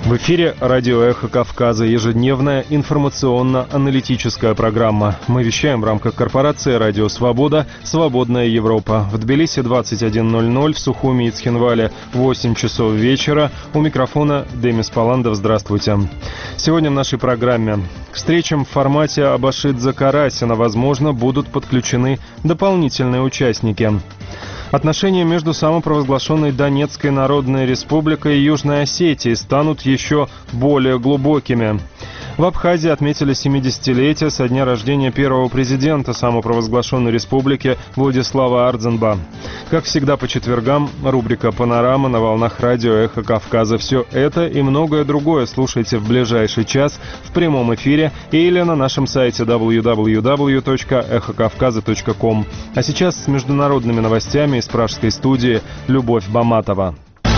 В эфире радио «Эхо Кавказа», ежедневная информационно-аналитическая программа. Мы вещаем в рамках корпорации «Радио Свобода», «Свободная Европа». В Тбилиси 21:00, в Сухуми и Цхинвале 8 часов вечера. У микрофона Демис Паландов. Здравствуйте. Сегодня в нашей программе: к встречам в формате Абашидзе-Карасина, возможно, будут подключены дополнительные участники. Отношения между самопровозглашенной Донецкой Народной Республикой и Южной Осетией станут еще более глубокими. В Абхазии отметили 70-летие со дня рождения первого президента самопровозглашенной республики Владислава Ардзенба. Как всегда по четвергам, рубрика «Панорама» на волнах радио «Эхо Кавказа». Все это и многое другое слушайте в ближайший час в прямом эфире или на нашем сайте www.эхокавказа.ком. А сейчас с международными новостями из пражской студии Любовь Баматова.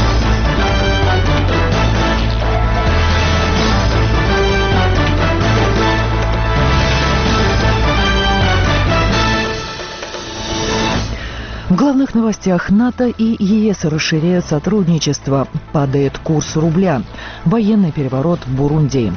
В главных новостях: НАТО и ЕС расширяют сотрудничество. Падает курс рубля. Военный переворот в Бурунди.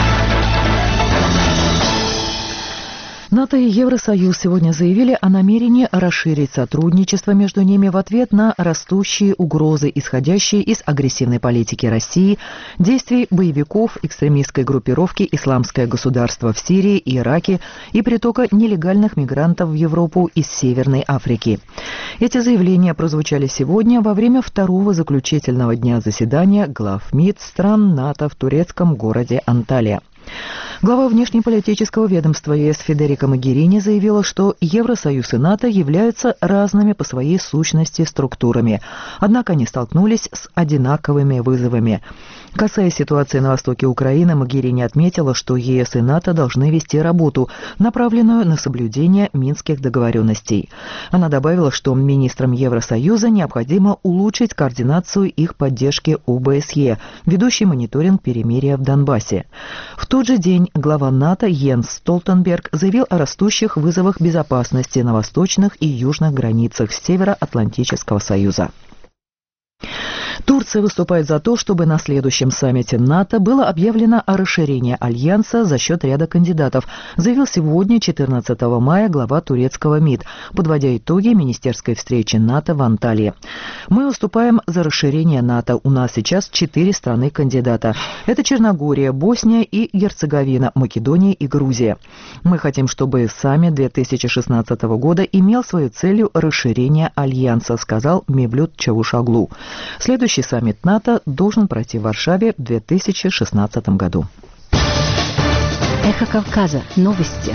НАТО и Евросоюз сегодня заявили о намерении расширить сотрудничество между ними в ответ на растущие угрозы, исходящие из агрессивной политики России, действий боевиков экстремистской группировки «Исламское государство» в Сирии и Ираке и притока нелегальных мигрантов в Европу из Северной Африки. Эти заявления прозвучали сегодня во время второго заключительного дня заседания глав МИД стран НАТО в турецком городе Анталия. Глава внешнеполитического ведомства ЕС Федерика Могерини заявила, что Евросоюз и НАТО являются разными по своей сущности структурами, однако они столкнулись с одинаковыми вызовами. Касаясь ситуации на востоке Украины, Могерини отметила, что ЕС и НАТО должны вести работу, направленную на соблюдение минских договоренностей. Она добавила, что министрам Евросоюза необходимо улучшить координацию их поддержки ОБСЕ, ведущей мониторинг перемирия в Донбассе. В тот же день глава НАТО Йенс Столтенберг заявил о растущих вызовах безопасности на восточных и южных границах Североатлантического союза. Турция выступает за то, чтобы на следующем саммите НАТО было объявлено о расширении альянса за счет ряда кандидатов, заявил сегодня, 14 мая, глава турецкого МИД, подводя итоги министерской встречи НАТО в Анталии. «Мы выступаем за расширение НАТО. У нас сейчас 4 страны-кандидата. Это Черногория, Босния и Герцеговина, Македония и Грузия. Мы хотим, чтобы саммит 2016 года имел своей целью расширение альянса», сказал Мевлют Чавушоглу. Следующий саммит НАТО должен пройти в Варшаве в 2016 году. Эхо Кавказа. Новости.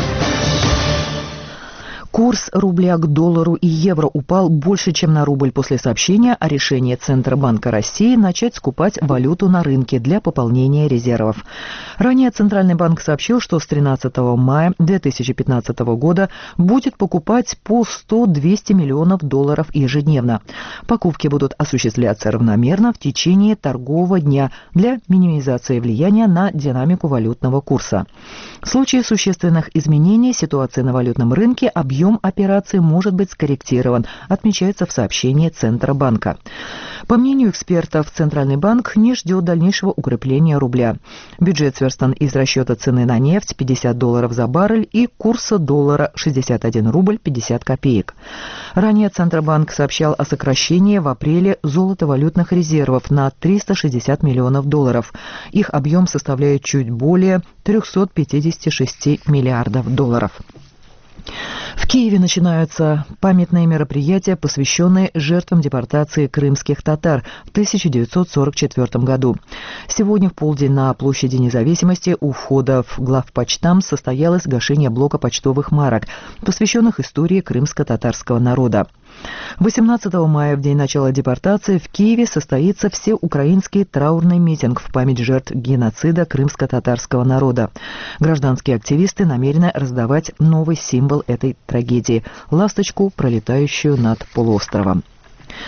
Курс рубля к доллару и евро упал больше, чем на рубль после сообщения о решении Центробанка России начать скупать валюту на рынке для пополнения резервов. Ранее Центральный банк сообщил, что с 13 мая 2015 года будет покупать по 100-200 миллионов долларов ежедневно. Покупки будут осуществляться равномерно в течение торгового дня для минимизации влияния на динамику валютного курса. В случае существенных изменений ситуации на валютном рынке объем операции может быть скорректирован, отмечается в сообщении Центробанка. По мнению экспертов, Центральный банк не ждет дальнейшего укрепления рубля. Бюджет сверстан из расчета цены на нефть $50 за баррель и курса доллара 61 рубль 50 копеек. Ранее Центробанк сообщал о сокращении в апреле золотовалютных резервов на 360 миллионов долларов. Их объем составляет чуть более 356 миллиардов долларов. В Киеве начинаются памятные мероприятия, посвященные жертвам депортации крымских татар в 1944 году. Сегодня в полдень на площади Независимости у входа в главпочтамт состоялось гашение блока почтовых марок, посвященных истории крымско-татарского народа. 18 мая, в день начала депортации, в Киеве состоится всеукраинский траурный митинг в память жертв геноцида крымско-татарского народа. Гражданские активисты намерены раздавать новый символ этой трагедии – ласточку, пролетающую над полуостровом.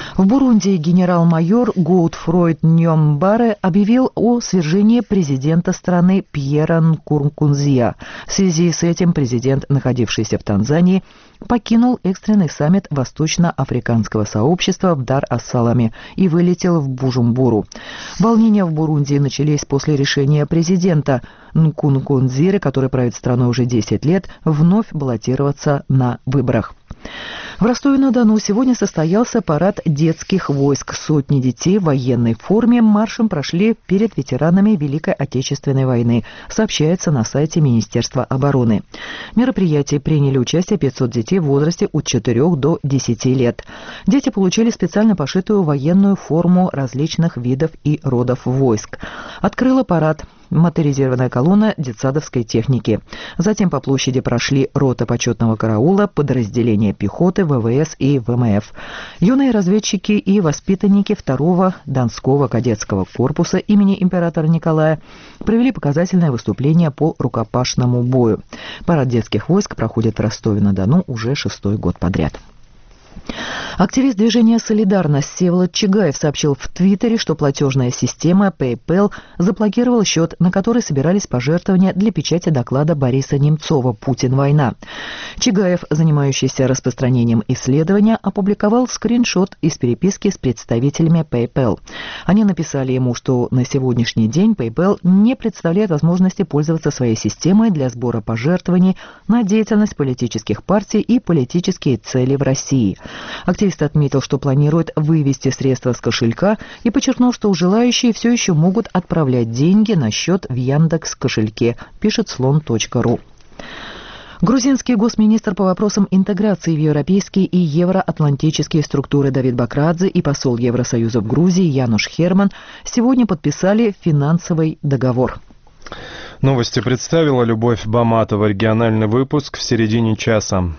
В Бурунди генерал-майор Гоутфройд Ньомбаре объявил о свержении президента страны Пьера Нкурунзия. В связи с этим президент, находившийся в Танзании, покинул экстренный саммит Восточно-Африканского сообщества в Дар-ас-Саламе и вылетел в Бужумбуру. Волнения в Бурунди начались после решения президента Нкурунзиры, который правит страной уже 10 лет, вновь баллотироваться на выборах. В Ростове-на-Дону сегодня состоялся парад детских войск. Сотни детей в военной форме маршем прошли перед ветеранами Великой Отечественной войны, сообщается на сайте Министерства обороны. В мероприятии приняли участие 500 детей в возрасте от 4 до 10 лет. Дети получили специально пошитую военную форму различных видов и родов войск. Открыла парад моторизированная колонна детсадовской техники. Затем по площади прошли рота почетного караула, подразделения пехоты, ВВС и ВМФ. Юные разведчики и воспитанники 2-го Донского кадетского корпуса имени императора Николая провели показательное выступление по рукопашному бою. Парад детских войск проходит в Ростове-на-Дону уже 6-й год подряд. Активист движения «Солидарность» Всеволод Чигаев сообщил в Твиттере, что платежная система PayPal заблокировала счет, на который собирались пожертвования для печати доклада Бориса Немцова «Путин. Война». Чигаев, занимающийся распространением исследования, опубликовал скриншот из переписки с представителями PayPal. Они написали ему, что на сегодняшний день PayPal не представляет возможности пользоваться своей системой для сбора пожертвований на деятельность политических партий и политические цели в России. Активист отметил, что планирует вывести средства с кошелька и подчеркнул, что желающие все еще могут отправлять деньги на счет в Яндекс.Кошельке, пишет слон.ру. Грузинский госминистр по вопросам интеграции в европейские и евроатлантические структуры Давид Бакрадзе и посол Евросоюза в Грузии Януш Херман сегодня подписали финансовый договор. Новости представила Любовь Баматова. Региональный выпуск в середине часа.